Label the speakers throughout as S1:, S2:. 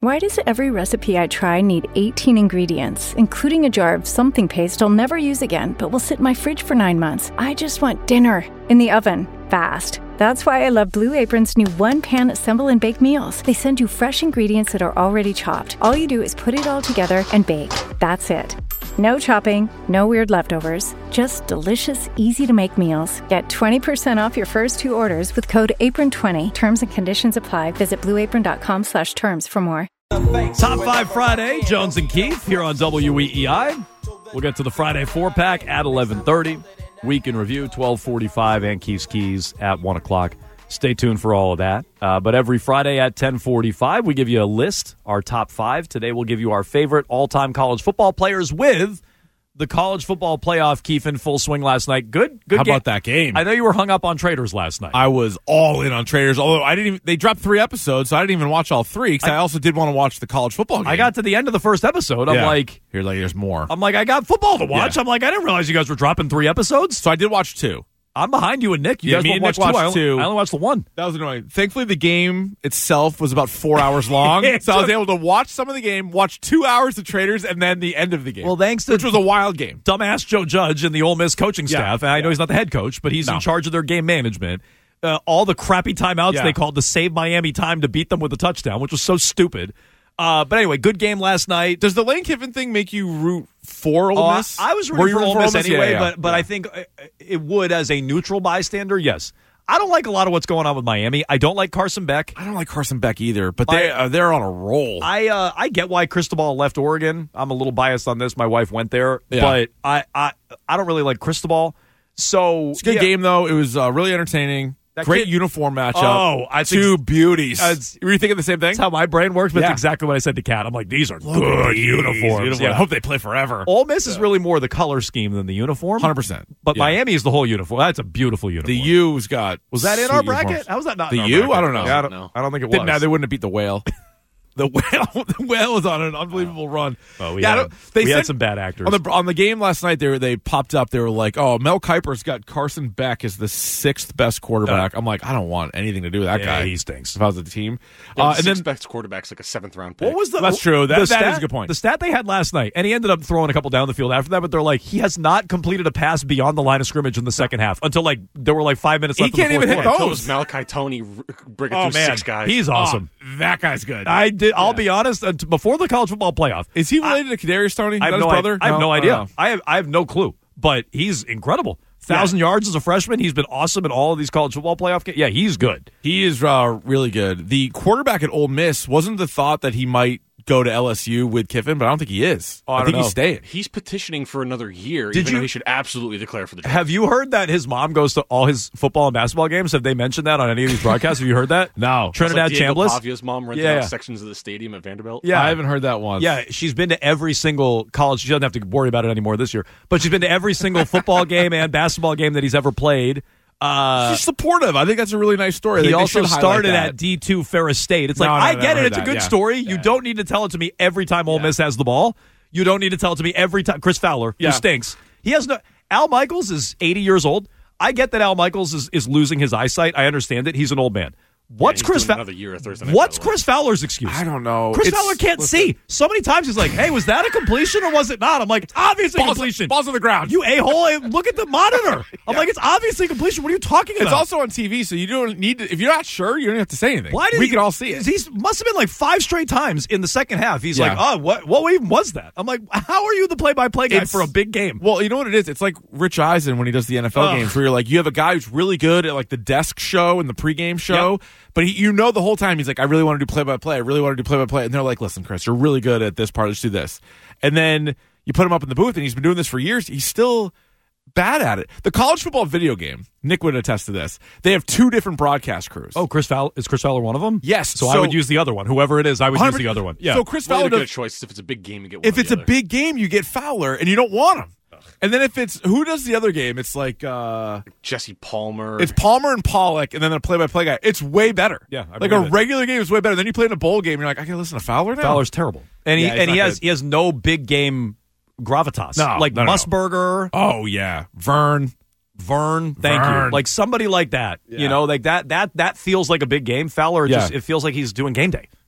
S1: Why does every recipe I try need 18 ingredients, including a jar of something paste I'll never use again, but will sit in my fridge for 9 months? I just want dinner in the oven, fast. That's why I love Blue Apron's new one-pan assemble and bake meals. They send you fresh ingredients that are already chopped. All you do is put it all together and bake. That's it. No chopping, no weird leftovers, just delicious, easy-to-make meals. Get 20% off your first 2 orders with code APRON20. Terms and conditions apply. Visit blueapron.com/terms for more.
S2: Top 5 Friday, Jones and Keith here on WEEI. We'll get to the Friday 4-pack at 11:30. Week in review, 12:45, and Keith's Keys at 1 o'clock. Stay tuned for all of that. But every Friday at 10:45, we give you a list, our top 5. Today we'll give you our favorite all-time college football players with the college football playoff, Keith, in full swing last night. Good
S3: How
S2: game.
S3: about that game?
S2: I know you were hung up on Traders last night.
S3: I was all in on Traders, although I didn't even, they dropped 3 episodes, so I didn't even watch all 3 because I also did want to watch the college football game.
S2: I got to the end of the first episode. I'm like,
S3: there's more.
S2: I got football to watch.
S3: Yeah.
S2: I'm like, I didn't realize you guys were dropping 3 episodes.
S3: So I did watch 2.
S2: I'm behind you and Nick. You guys
S3: me
S2: both
S3: and Nick
S2: watched 2.
S3: watched 2.
S2: I only watched the 1.
S3: That was annoying. Thankfully, the game itself was about 4 hours long, so I was able to watch some of the game, watch 2 hours of Traders, and then the end of the game.
S2: Well, thanks to
S3: which was a wild game.
S2: Dumbass Joe Judge and the Ole Miss coaching staff. And I know he's not the head coach, but he's in charge of their game management. All the crappy timeouts they called to save Miami time to beat them with a touchdown, which was so stupid. But anyway, good game last night.
S3: Does the Lane Kiffin thing make you root for Ole Miss?
S2: I was rooting for Ole Miss anyway,
S3: Yeah.
S2: but I think it would as a neutral bystander, yes. I don't like a lot of what's going on with Miami. I don't like Carson Beck.
S3: I don't like Carson Beck either, but they're on a roll.
S2: I get why Cristobal left Oregon. I'm a little biased on this. My wife went there, but I don't really like Cristobal. So
S3: it's a good game though. It was really entertaining. Great uniform matchup.
S2: Oh, I think
S3: 2 beauties. Were you thinking the same thing?
S2: That's how my brain works, but it's exactly what I said to Kat. I'm like, these are good uniforms.
S3: I hope they play forever.
S2: Ole Miss is really more the color scheme than the uniform.
S3: 100%.
S2: But Miami is the whole uniform. That's a beautiful uniform.
S3: The U's got
S2: Was that in our bracket?
S3: uniforms.
S2: How was that not
S3: The
S2: in our
S3: U?
S2: bracket?
S3: I don't know.
S2: Yeah, I don't think it was.
S3: They wouldn't have beat the Whale. The whale was on an unbelievable run.
S2: Oh, we had some bad actors.
S3: On the game last night, they popped up. They were like, oh, Mel Kiper's got Carson Beck as the 6th best quarterback. I'm like, I don't want anything to do with that guy.
S2: He stinks.
S3: If I was the team.
S4: And then best quarterback's like a 7th-round pick.
S2: What was
S3: That's true. That is a good point.
S2: The stat they had last night, and he ended up throwing a couple down the field after that, but they're like, he has not completed a pass beyond the line of scrimmage in the second half until there were 5 minutes left.
S3: He can't even hit
S4: It
S3: those.
S4: was Malachi Tony bringing through 6 guys.
S2: He's awesome.
S3: That guy's good.
S2: I'll be honest. Before the college football playoff,
S3: Is he related to Kadarius Toney?
S2: I have
S3: his brother?
S2: I have no idea.
S3: Oh.
S2: I have no clue. But he's incredible. 1,000 yards as a freshman. He's been awesome in all of these college football playoff games. Yeah, he's good.
S3: He is really good. The quarterback at Ole Miss wasn't the thought that he might go to LSU with Kiffin, but I don't think he is. I think he's staying.
S4: He's petitioning for another year,
S2: Did
S4: even
S2: you-
S4: though he should absolutely declare for the job.
S2: Have you heard that his mom goes to all his football and basketball games? Have they mentioned that on any of these broadcasts? Have you heard that?
S3: No.
S2: Trinidad
S4: It's like Diego
S2: Chambliss?
S4: Pavia's mom rented out sections of the stadium at Vanderbilt.
S2: Yeah.
S3: I haven't heard that once.
S2: Yeah, she's been to every single college. She doesn't have to worry about it anymore this year. But she's been to every single football game and basketball game that he's ever played.
S3: She's supportive. I think that's a really nice story.
S2: He
S3: They
S2: also
S3: should highlight
S2: started
S3: that.
S2: at D2 Ferris State. It's like,
S3: No,
S2: I
S3: never
S2: get it.
S3: heard
S2: It's a
S3: that.
S2: good
S3: Yeah.
S2: story. You don't need to tell it to me every time Ole Miss has the ball. You don't need to tell it to me every time. Chris Fowler, who stinks. He has no. Al Michaels is 80 years old. I get that Al Michaels is losing his eyesight. I understand it. He's an old man. What's
S4: he's
S2: Chris
S4: doing another year at Thursday Night
S2: What's
S4: Football.
S2: Chris Fowler's excuse?
S3: I don't know.
S2: Chris Fowler can't see. So many times he's like, hey, was that a completion or was it not? I'm like, it's obviously a completion.
S3: Balls on the ground.
S2: You a-hole. Look at the monitor. I'm like, it's obviously a completion. What are you talking about?
S3: It's also on TV, so you don't need to. If you're not sure, you don't have to say anything.
S2: Why did
S3: we can all see it.
S2: He must have been like 5 straight times in the second half. He's like, oh, what even was that? I'm like, how are you the play-by-play guy for a big game?
S3: Well, you know what it is? It's like Rich Eisen when he does the NFL games, where you're like, you have a guy who's really good at like the desk show and the pregame show, but the whole time he's like, I really want to do play-by-play. I really want to do play-by-play. And they're like, listen, Chris, you're really good at this part. Let's do this. And then you put him up in the booth, and he's been doing this for years. He's still bad at it. The college football video game, Nick would attest to this. They have 2 different broadcast crews.
S2: Oh, is Chris Fowler one of them?
S3: Yes.
S2: So I would use the other one. Whoever it is, I would use the other one. Yeah.
S3: So Chris
S4: Well,
S3: Fowler
S4: you get a
S3: does.
S4: choice. If it's a big game, you get one.
S3: If it's a big game, you get Fowler, and you don't want him. And then if it's who does the other game, it's like
S4: Jesse Palmer.
S3: it's Palmer and Pollock, and then a play-by-play guy. It's way better.
S2: Yeah, I
S3: like
S2: believe
S3: a
S2: it.
S3: regular game is way better. Then you play in a bowl game, you're like, I can listen to Fowler now.
S2: Fowler's terrible, and
S3: Yeah, he's not
S2: he has no big game gravitas.
S3: No,
S2: like
S3: no.
S2: Musburger,
S3: Oh yeah, Vern.
S2: Thank
S3: Vern.
S2: you, like somebody like that. You know, like that feels like a big game. Fowler,
S3: Yeah.
S2: just it feels like he's doing game day.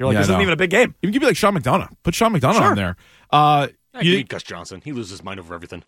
S2: You're like,
S3: Yeah,
S2: this
S3: I
S2: isn't
S3: know.
S2: even a big game.
S3: Even give me like Sean McDonough. Put Sean McDonough
S2: Sure.
S3: on there.
S4: You need Gus Johnson. He loses his mind over everything.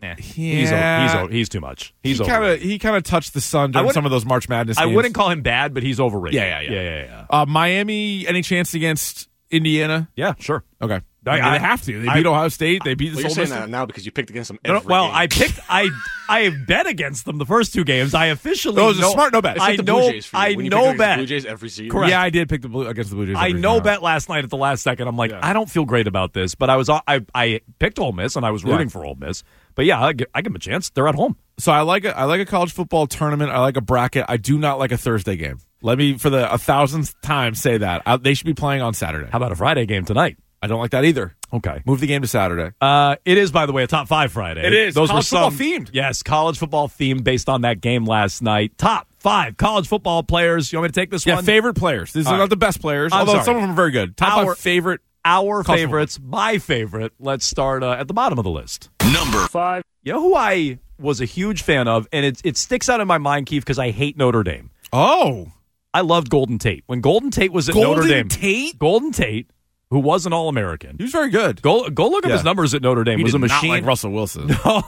S2: He's too much. He's overrated.
S3: He kind of touched the sun during some of those March Madness games.
S2: I wouldn't call him bad, but he's overrated.
S3: Yeah. Miami, any chance against Indiana?
S2: Yeah, sure.
S3: Okay.
S2: I
S3: They have to. They beat Ohio State. They beat
S4: Well,
S3: the
S4: you're saying
S3: Miss.
S4: that now because you picked against them
S2: No,
S4: every
S2: well,
S4: game.
S2: I have bet against them the first two games. I officially
S3: Those are smart no bet.
S4: It's like the Blue Jays for you.
S2: I
S4: When you
S2: know
S4: pick against the
S2: bet.
S4: Blue Jays every season.
S2: Correct.
S3: Yeah, I did pick against the Blue Jays.
S2: I
S3: every
S2: know
S3: time.
S2: bet last night at the last second. I'm like, I don't feel great about this, but I picked Ole Miss and I was rooting for Ole Miss. But yeah, I give them a chance. They're at home.
S3: So I like a college football tournament. I like a bracket. I do not like a Thursday game. Let me, for the 1,000th time, say that. They should be playing on Saturday.
S2: How about a Friday game tonight?
S3: I don't like that either.
S2: Okay.
S3: Move the game to Saturday.
S2: It is, by the way, a top 5 Friday.
S3: It is.
S2: Those
S3: College
S2: were
S3: football themed.
S2: Yes, college football themed based on that game last night. Top 5 college football players. You want me to take this one?
S3: Favorite players. These are not the best players,
S2: I'm
S3: although
S2: sorry.
S3: some of them are very good. Top 5 favorite.
S2: Our
S3: college
S2: favorites, my favorite. Let's start at the bottom of the list.
S5: Number 5.
S2: You know who I was a huge fan of, and it sticks out in my mind, Keith, because I hate Notre Dame.
S3: Oh.
S2: I loved Golden Tate. When Golden Tate was at Notre Dame. Golden Tate, who was an All-American.
S3: He was very good.
S2: Go look up his numbers at Notre Dame.
S3: He
S2: was
S3: did
S2: a machine.
S3: not like Russell Wilson.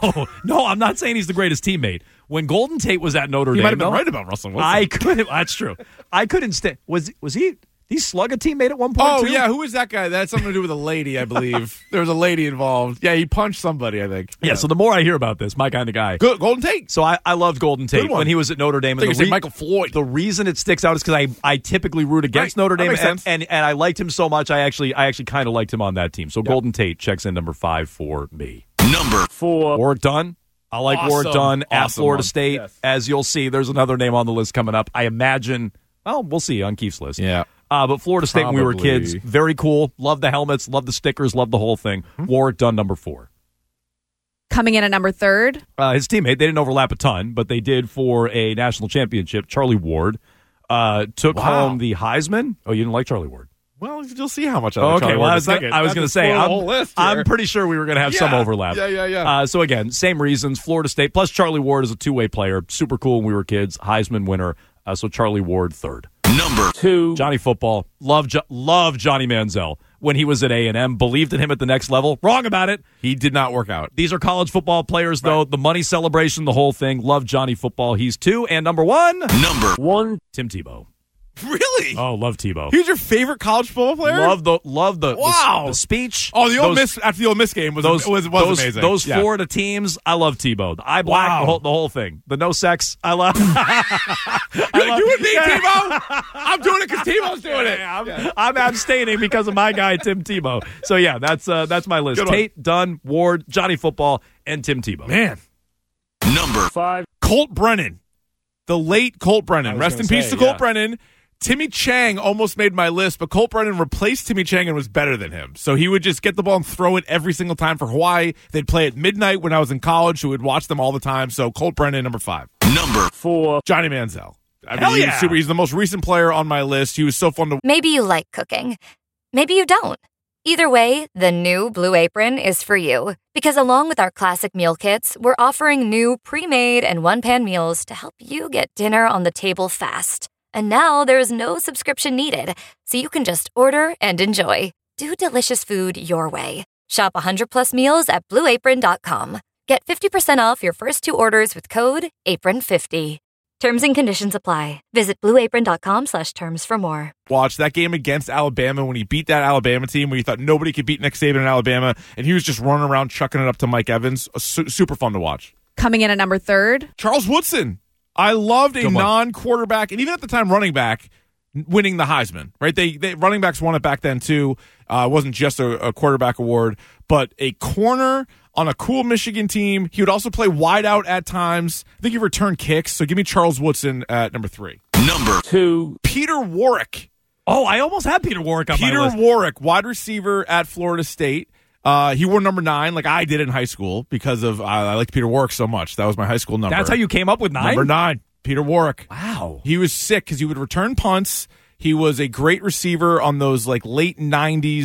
S2: No, I'm not saying he's the greatest teammate. When Golden Tate was at Notre Dame,
S3: He might have been right about Russell Wilson.
S2: I couldn't. That's true. I couldn't stand. Was he? Did he slug a teammate at one point?
S3: Oh,
S2: too?
S3: yeah. Who is that guy? That had something to do with a lady, I believe. There was a lady involved. Yeah, he punched somebody, I think.
S2: Yeah, so the more I hear about this, my kind of guy.
S3: Good. Golden Tate.
S2: So I loved Golden Tate
S3: Good one.
S2: when he was at Notre Dame.
S3: I think you said Michael Floyd.
S2: The reason it sticks out is because I typically root against
S3: Right.
S2: Notre
S3: That
S2: Dame,
S3: makes sense.
S2: and I liked him so much. I actually kind of liked him on that team. So Golden Tate checks in number 5 for me.
S5: Number 4.
S2: Warwick Dunn. I like
S3: Awesome.
S2: Warwick Dunn at
S3: Awesome
S2: Florida
S3: one.
S2: State.
S3: Yes.
S2: As you'll see, there's another name on the list coming up. I imagine. Well, we'll see on Keith's list.
S3: Yeah.
S2: But Florida State, when we were
S3: Probably.
S2: kids, very cool. Love the helmets, love the stickers, love the whole thing. Warwick Dunn, number 4.
S6: Coming in at number 3.
S2: His teammate, they didn't overlap a ton, but they did for a national championship. Charlie Ward took home the Heisman. Oh, you didn't like Charlie Ward?
S3: Well, you'll see how much I
S2: Okay,
S3: like Charlie
S2: well,
S3: Ward in a second.
S2: I was going to say,
S3: That's the whole list here.
S2: I'm pretty sure we were going to have some overlap.
S3: Yeah.
S2: So again, same reasons. Florida State plus Charlie Ward is a two-way player. Super cool when we were kids. Heisman winner. So Charlie Ward 3rd.
S5: Number 2.
S2: Johnny Football. Love Johnny Manziel when he was at A&M. Believed in him at the next level. Wrong about it.
S3: He did not work out.
S2: These are college football players, though.
S3: Right.
S2: The money celebration, the whole thing. Love Johnny Football. He's 2. And number 1,
S5: Number 1.
S2: Tim Tebow.
S3: Really?
S2: Oh, love Tebow.
S3: He was your favorite college football player?
S2: Love the
S3: Wow.
S2: the speech.
S3: Oh, the Ole Miss after the Ole Miss game was amazing.
S2: Those
S3: Yeah.
S2: Florida teams, I love Tebow. The eye black,
S3: Wow.
S2: the whole thing. The no sex, I love.
S3: You and me, Tebow? I'm doing it because Tebow's doing it.
S2: I'm abstaining because of my guy Tim Tebow. So yeah, that's my list.
S3: Good one.
S2: Tate, Dunn, Ward, Johnny Football, and Tim Tebow.
S3: Man.
S5: Number 5.
S3: Colt Brennan. The late Colt Brennan. Rest in
S2: gonna
S3: peace
S2: say,
S3: to Colt
S2: yeah.
S3: Brennan. Timmy Chang almost made my list, but Colt Brennan replaced Timmy Chang and was better than him. So he would just get the ball and throw it every single time for Hawaii. They'd play at midnight when I was in college, so we'd watch them all the time. So Colt Brennan, number 5.
S5: Number 4.
S3: Johnny Manziel. I
S2: Hell
S3: mean,
S2: yeah.
S3: he's the most recent player on my list. He was so fun to
S7: Maybe you like cooking. Maybe you don't. Either way, the new Blue Apron is for you. Because along with our classic meal kits, we're offering new pre-made and one-pan meals to help you get dinner on the table fast. And now there's no subscription needed, so you can just order and enjoy. Do delicious food your way. Shop 100+ meals at BlueApron.com. Get 50% off your first 2 orders with code APRON50. Terms and conditions apply. Visit BlueApron.com/terms for more.
S3: watch. That game against Alabama when he beat that Alabama team where you thought nobody could beat Nick Saban in Alabama, and he was just running around chucking it up to Mike Evans. Super fun to watch.
S6: Coming in at number 3.
S3: Charles Woodson. I loved a
S2: Good one.
S3: non-quarterback, and even at the time running back, winning the Heisman, right? They running backs won it back then too. It wasn't just a quarterback award, but a corner on a cool Michigan team. He would also play wide out at times. I think he returned kicks. So give me Charles Woodson at number 3.
S5: Number 2.
S3: Peter Warwick.
S2: Oh, I almost had Peter Warwick on my
S3: Peter
S2: list.
S3: Warwick, wide receiver at Florida State. He wore number 9, like I did in high school, because of I liked Peter Warwick so much. That was my high school number.
S2: That's how you came up with 9?
S3: Number 9, Peter Warwick.
S2: Wow.
S3: He was sick because he would return punts. He was a great receiver on those like late 90s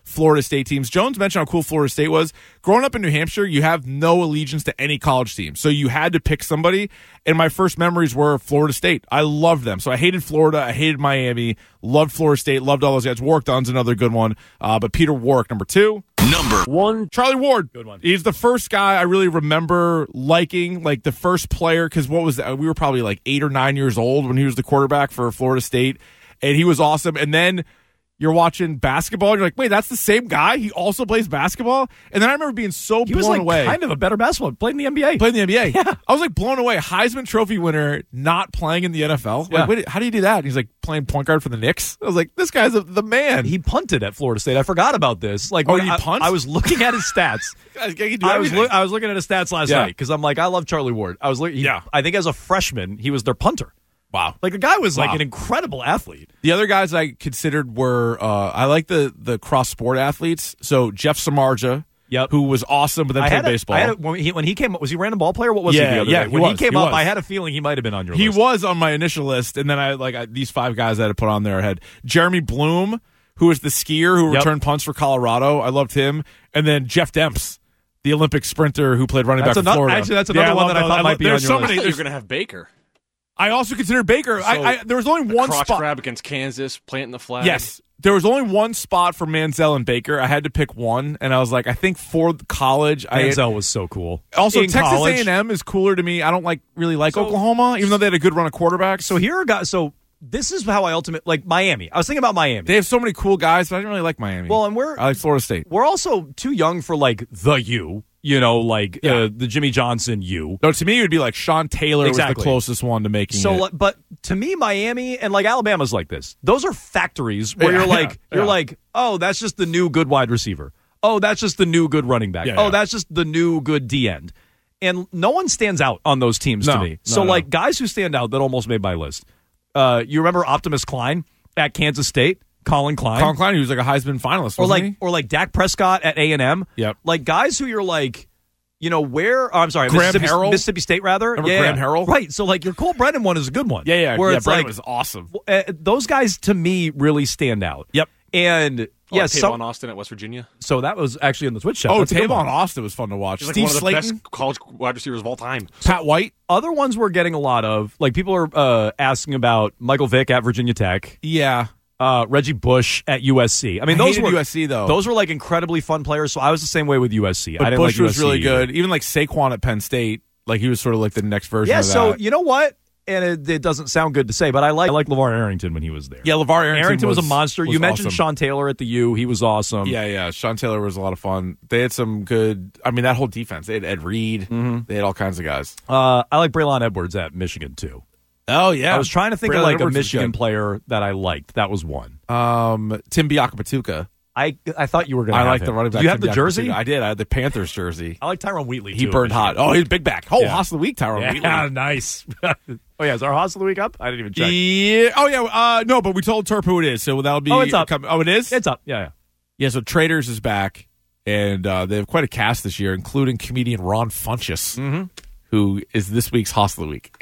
S3: Florida State teams. Jones mentioned how cool Florida State was. Growing up in New Hampshire, you have no allegiance to any college team. So you had to pick somebody. And my first memories were Florida State. I loved them. So I hated Florida. I hated Miami. Loved Florida State. Loved all those guys. Warwick Dunn's another good one. But Peter Warwick, number 2.
S5: Number 1.
S3: Charlie Ward.
S2: Good one.
S3: He's the first guy I really remember liking, like the first player, because what was that? We were probably like 8 or 9 years old when he was the quarterback for Florida State. And he was awesome. And then you're watching basketball, and you're like, wait, that's the same guy? He also plays basketball? And then I remember being so
S2: He was
S3: blown
S2: like
S3: away.
S2: kind of a better basketball. Played in the NBA.
S3: Played in the NBA.
S2: Yeah.
S3: I was like blown away. Heisman Trophy winner not playing in the NFL.
S2: Yeah.
S3: Like, wait, how do you do that? And he's like playing point guard for the Knicks. I was like, this guy's the man.
S2: He punted at Florida State. I forgot about this. Like,
S3: Oh,
S2: when
S3: he punt?
S2: I was looking at his stats.
S3: Guys, he can do
S2: I was
S3: everything.
S2: looking at his stats last
S3: Yeah.
S2: night because I'm like, I love Charlie Ward. I was looking.
S3: Yeah.
S2: I think as a freshman, he was their punter.
S3: Wow.
S2: Like the guy was like
S3: Wow.
S2: an incredible athlete.
S3: The other guys I considered were I like the cross sport athletes. So Jeff Samardzija,
S2: Yep.
S3: who was awesome, but then played baseball.
S2: When he came up, was he a random ball player? What was he
S3: Yeah,
S2: the other
S3: yeah,
S2: day?
S3: he
S2: When
S3: was,
S2: he came
S3: he
S2: up,
S3: was.
S2: I had a feeling he might have been on your
S3: He
S2: list.
S3: was on my initial list, and then I these 5 guys I had to put on there. I had Jeremy Bloom, who was the skier who
S2: Yep.
S3: returned punts for Colorado. I loved him, and then Jeff Demps, the Olympic sprinter who played running
S2: That's
S3: back for
S2: another-
S3: Florida.
S2: actually, that's another
S3: Yeah,
S2: one
S3: love
S2: that I
S3: those.
S2: thought might be
S3: there's
S2: on
S3: so
S2: your
S3: many.
S4: You're
S3: there's-
S4: going to have Baker.
S3: I also considered Baker. There was only one
S4: Crotch
S3: spot.
S4: grab against Kansas, planting the flag.
S3: Yes. There was only one spot for Manziel and Baker. I had to pick one, and I was like, I think for college,
S2: Manziel was so cool.
S3: Also,
S2: In
S3: Texas
S2: college.
S3: A&M is cooler to me. I don't really like Oklahoma, even though they had a good run of quarterbacks.
S2: So here are guys. So this is how I like Miami. I was thinking about Miami.
S3: They have so many cool guys, but I didn't really like Miami.
S2: Well, and
S3: I like Florida State.
S2: we're also too young for like the U. You know, like the Jimmy Johnson U.
S3: No, to me, it would be like Sean Taylor was
S2: Exactly.
S3: the closest one to making
S2: So,
S3: it.
S2: like, but to me, Miami and like Alabama's like this. Those are factories where
S3: Yeah,
S2: you're
S3: yeah.
S2: like, oh, that's just the new good wide receiver. Oh, that's just the new good running back.
S3: Yeah,
S2: oh,
S3: yeah.
S2: that's just the new good D end. And no one stands out on those teams to
S3: No,
S2: me.
S3: no,
S2: So,
S3: no.
S2: like, guys who stand out that almost made my list. You remember Optimus Klein at Kansas State? Colin Klein.
S3: Colin Klein, he was like a Heisman finalist, wasn't
S2: or like Dak Prescott at A&M.
S3: Yep.
S2: Like guys who you're like, you know, where? Oh, I'm sorry,
S3: Graham Harrell?
S2: Mississippi State, rather.
S3: Remember Graham Harrell?
S2: Right. So like your Cole Brennan one is a good one.
S3: he? Yeah.
S2: Where
S3: yeah,
S2: it's
S3: Brandon
S2: like
S3: was awesome.
S2: those guys to me really stand out.
S3: Yep.
S2: And
S4: Yes,
S2: yes,
S4: Tavon Austin at West Virginia.
S2: so that was actually in the Twitch chat.
S3: Oh,
S2: That's a good
S3: Tavon
S2: one.
S3: Austin was fun to watch.
S4: He's like
S3: Steve
S4: one of the
S3: Slayton,
S4: best college wide receivers of all time.
S3: Pat White.
S2: Other ones we're getting a lot of, like people are asking about Michael Vick at Virginia Tech.
S3: Yeah.
S2: Reggie Bush at USC. I mean, those
S3: hated
S2: were
S3: USC though.
S2: Those were like incredibly fun players. So I was the same way with USC.
S3: But
S2: I didn't
S3: Bush
S2: like
S3: was
S2: USC
S3: really
S2: either.
S3: good. Even like Saquon at Penn State, like he was sort of like the next version
S2: Yeah.
S3: of that.
S2: So you know what? And it doesn't sound good to say, but I like LeVar Arrington when he was there.
S3: yeah, LeVar Arrington
S2: was a monster.
S3: was
S2: You mentioned
S3: awesome.
S2: Sean Taylor at the U. He was awesome.
S3: Yeah. Sean Taylor was a lot of fun. They had some good. I mean, that whole defense. They had Ed Reed.
S2: Mm-hmm.
S3: They had all kinds of guys.
S2: I like Braylon Edwards at Michigan too.
S3: Oh yeah.
S2: I was trying to think
S3: Braylon
S2: of like
S3: Edwards
S2: a
S3: was
S2: Michigan
S3: good.
S2: player that I liked. That was one.
S3: Tim Biakapatuka.
S2: I thought you were going to.
S3: I like the running back.
S2: Do you have
S3: Tim
S2: the jersey?
S3: Biakapatuka. I did. I had the Panthers jersey.
S2: I like Tyrone Wheatley.
S3: He
S2: too,
S3: burned hot.
S2: Michigan.
S3: Oh, he's big back. Oh,
S2: Yeah.
S3: Hoss of the week, Tyrone
S2: Yeah,
S3: Wheatley.
S2: nice. Oh yeah, is our Hoss of the week up? I didn't even check.
S3: Yeah. Oh yeah. No, but we told Terp who it is, so that'll be.
S2: Oh, it's up.
S3: Oh, it is.
S2: It's up. Yeah.
S3: Yeah. So Traders is back, and they have quite a cast this year, including comedian Ron Funches, who is this week's Hoss of the week.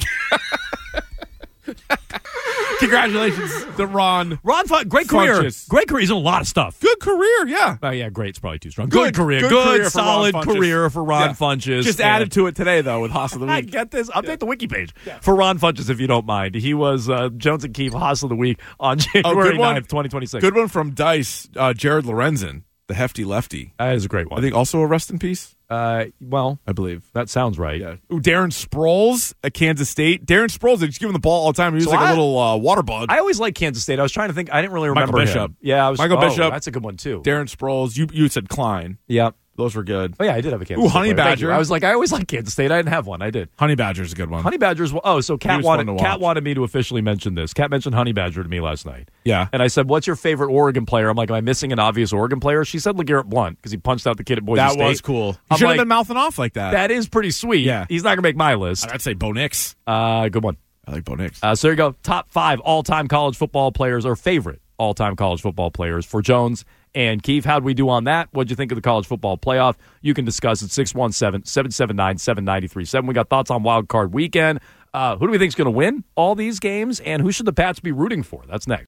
S3: Congratulations to Ron.
S2: Great career.
S3: Funches.
S2: Great career. He's in a lot of stuff.
S3: Good career, yeah.
S2: Oh yeah, great's probably too strong.
S3: Good-
S2: Good career.
S3: good
S2: Good,
S3: career for Ron
S2: solid
S3: Funches.
S2: career for Ron
S3: Yeah.
S2: Funches.
S3: Just
S2: And-
S3: added to it today, though, with Hoss of the
S2: I
S3: week.
S2: get this. Update the wiki page for Ron Funches if you don't mind. He was Jones and Keefe Hoss of the Week on January
S3: good one.
S2: 9th, 2026.
S3: Good one from Dice, Jared Lorenzen, the hefty lefty.
S2: That is a great one.
S3: I think also a rest in peace,
S2: Well,
S3: I believe.
S2: that sounds right.
S3: Yeah. Ooh, Darren Sproles at Kansas State. Darren Sproles, they just give him the ball all the time. He was
S2: So
S3: like
S2: I-
S3: a little water bug.
S2: I always liked Kansas State. I was trying to think. I didn't really
S3: Michael
S2: remember
S3: Bishop.
S2: him. Yeah, I was.
S3: Michael Bishop.
S2: That's a good one too.
S3: Darren Sproles. You said Klein.
S2: Yeah.
S3: Those were good.
S2: Oh yeah, I did have a Kansas
S3: Ooh,
S2: State
S3: Honey
S2: player. Thank you.
S3: Badger.
S2: I was like, I always liked Kansas State. I didn't have one. I did.
S3: Honey Badger's a good one.
S2: Honey Badgers. Oh, so Kat
S3: was fun to watch.
S2: wanted me to officially mention this. Kat mentioned Honey Badger to me last night.
S3: Yeah.
S2: And I said, "What's your favorite Oregon player?" I'm like, "Am I missing an obvious Oregon player?" She said LeGarrette Blunt because he punched out the kid at Boise
S3: That
S2: State.
S3: was cool. You
S2: I'm
S3: should have
S2: like,
S3: been mouthing off like that.
S2: That is pretty sweet.
S3: Yeah.
S2: He's not gonna make my list.
S3: I'd say Bo Nix.
S2: Good one.
S3: I like Bo Nix.
S2: So there you go. Top 5 all-time college football players, or favorite all-time college football players for Jones and Keefe. How'd we do on that? What'd you think of the college football playoff? You can discuss at 617-779-7937. We got thoughts on Wild Card Weekend. Who do we think is going to win all these games, and who should the Pats be rooting for? That's next.